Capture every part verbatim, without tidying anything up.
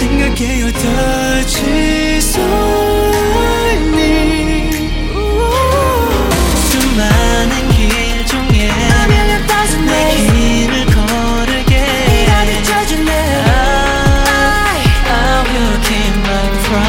생각해요 touch solely 수많은 길 중에 내 길을 걸을게 I, I will keep my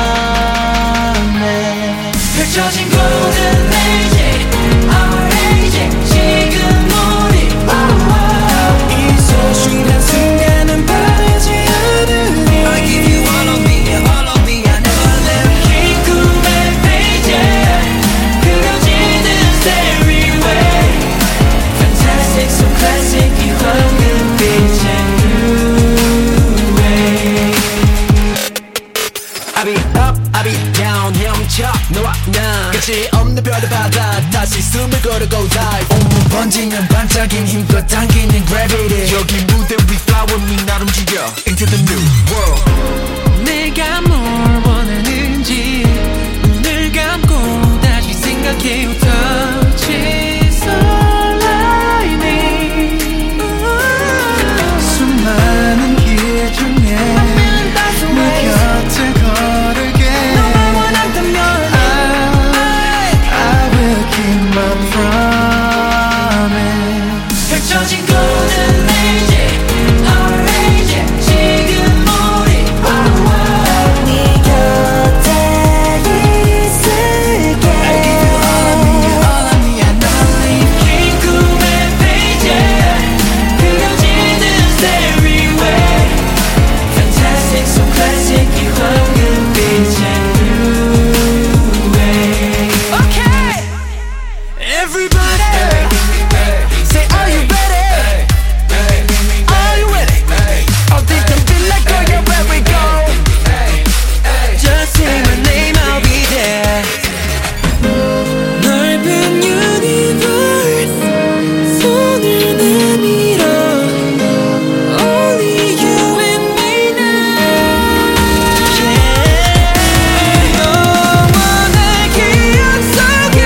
promise 펼쳐진 golden age our age 지금 우리 이 소중한 순간은 바라지 않으니 I give you all of me, all of me, I never leave 긴 꿈의 페이지 그려지는 stairway Fantastic, so classic 이 황금빛의 new way I be up, I be down 헤엄쳐 너와 나 끝이 없는 별의 바다 다시 숨을 고르고 dive 온몸 번지는 반짝임 힘껏 당기는 gravity 여기 무대 위 flower 미 날 움직여 into the new world 내가 뭘 원하는지 눈을 감고 다시 생각해요 touch solely 수많은 길 중에 내 곁을 걸을게 너만 원한다면 I, I will keep my promise 펼쳐진 golden age our age 지금 우리 네 곁에 있을게 I give you all of me, all of me, I never leave 긴 꿈의 페이지 그려지는 stairway Fantastic, so classic 이 황금빛의 new way Okay! Everybody! Say are you ready? Are you ready? 어디든 빛날 거야 where we go Just say my name I'll be there 넓은 universe 손을 내밀어 Only you and me now Yeah 너와 내 기억 속에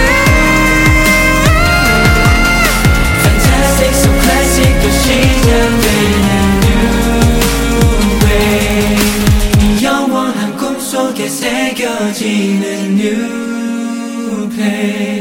Fantastic so classic 또 시작되는 new way 이 영원한 꿈속에 새겨지는 new page